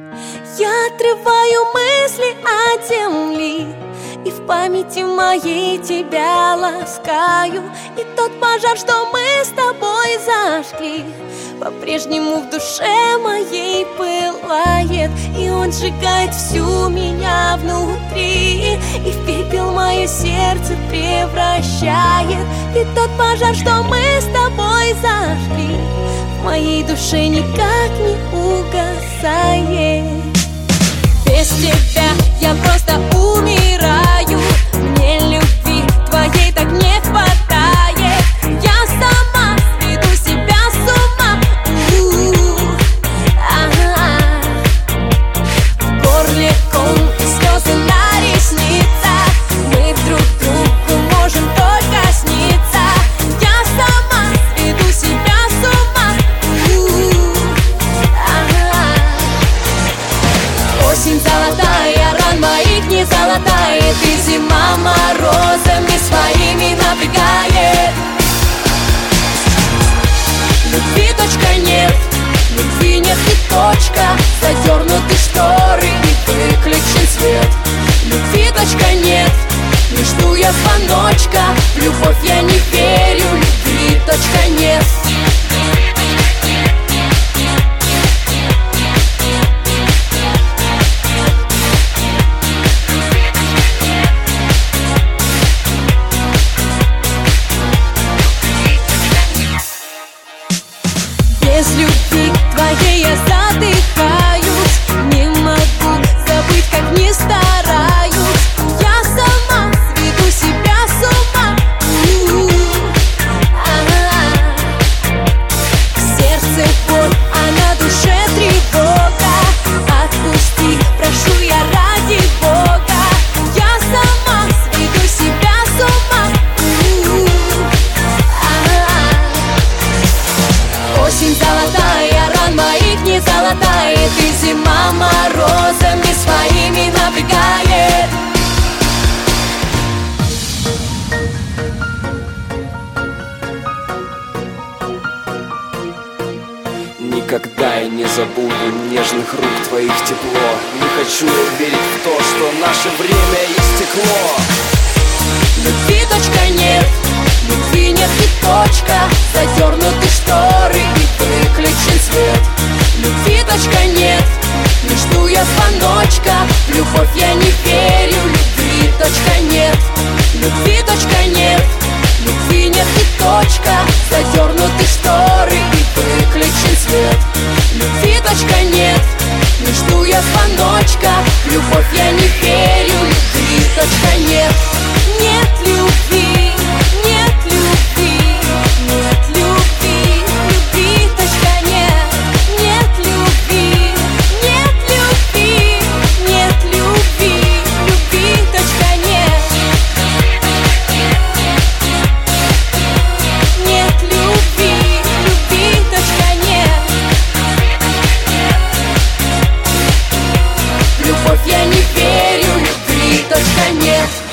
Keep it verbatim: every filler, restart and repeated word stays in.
Я отрываю мысли от земли и в памяти моей тебя ласкаю. И тот пожар, что мы с тобой зажгли, по-прежнему в душе моей пылает. И он сжигает всю меня внутри, и в пепел мое сердце превращает. И тот пожар, что мы с тобой зажгли, в моей душе никак не угасает. Без тебя я просто умираю, мне любви твоей так не хватает. Я сама сведу себя с ума. У-у-у. В горле ком и слезы на ресницах, мы друг другу можем только сниться. Я сама сведу себя с ума. У-у-у. Осень золотая, ран моих не золотает, и зима морозами своими напрягает. Любви точка нет, любви нет и точка. Задернуты шторы и выключен свет. Любви точка нет, не жду я звоночка. В любовь я не верю, любви точка нет. Без любви твоей я задыхаюсь, не могу забыть, как не стараюсь. Я сама сведу себя с ума. В сердце боль, а на душе тревога. Отпусти, прошу я ради Бога. Я сама сведу себя с ума. Осень золотая, ран моих не золотает, и зима морозами своими напрягает. Никогда я не забуду нежных рук твоих тепло. Не хочу я верить в то, что наше время истекло. Любви точка нет, любви нет и точка. Задернуты шторы и выключен свет. Любви точка нет, не жду я звоночка. В любовь я не верю, любви точка нет. Любви точка нет, любви нет и точка. Задернуты шторы и выключен свет. Любви точка нет, не жду я звоночка. В любовь я не верю, любви точка нет. Нет любви, нет любви, нет любви, любви точка нет. Нет любви, нет любви, нет любви, любви точка нет. Нет любви, любви точка нет. В любовь я не верю, любви точка нет.